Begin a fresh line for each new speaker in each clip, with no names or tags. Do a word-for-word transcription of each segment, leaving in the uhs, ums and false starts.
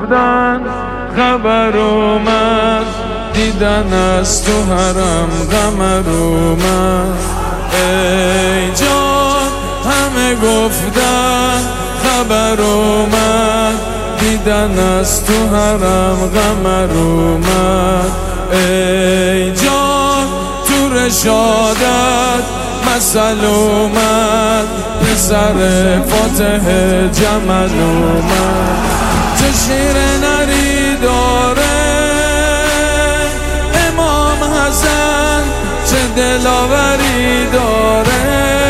گفتن خبر اومد، دیدن از تو حرم قمر اومد. ای جان همه گفتن خبر اومد، دیدن از تو حرم قمر اومد. ای جان تو رشادت مثل اومد، پسر فاتح جمل اومد. چه شیر نری داره امام حسن، چه دلاوری داره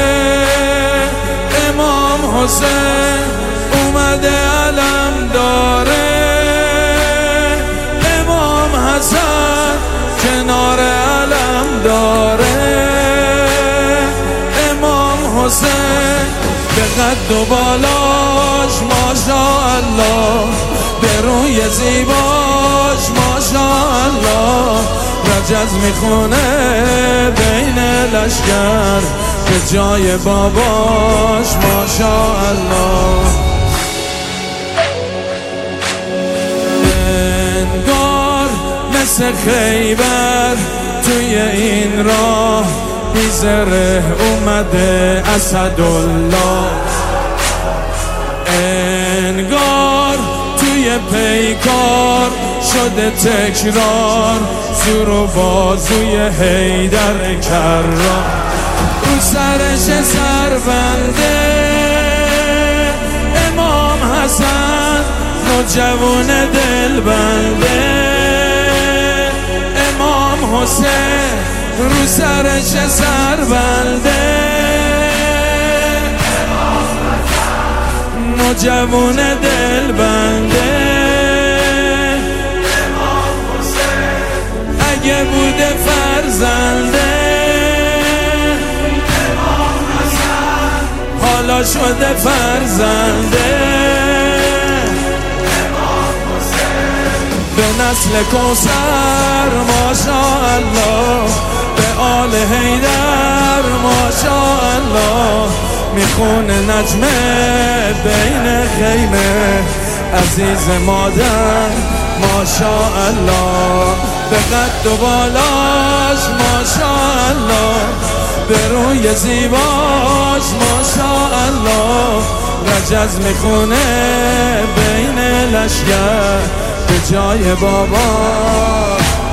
امام حسین. اومده علم داره امام حسن، کنار علم داره امام حسین. به قد و بالاش ماشاءالله، به روی زیباش ماشاءالله، رجز میخونه بین لشکر به جای باباش ماشاءالله. انگار مثل خیبر توی این راه، بیزره اومده اسدالله. انگار توی پیکار شده تکرار، زور و بازوی حیدر کرار. رو سرش سربنده امام حسن، نوجوان دلبنده امام حسین. رو سرش سربنده امام حسن، نوجوان دلبنده امام حسین. اگه بوده فرزنده امام حسن، حالا شده فرزنده امام حسین. به نسل کوثر ماشاءالله، به آل حیدر ماشاءالله، میخونه نجمه بین خیمه عزیز مادر ماشاءالله. به قد و بالاش ماشاءالله، به روی زیباش ماشاءالله، رجز میخونه بین لشکر به جای بابا.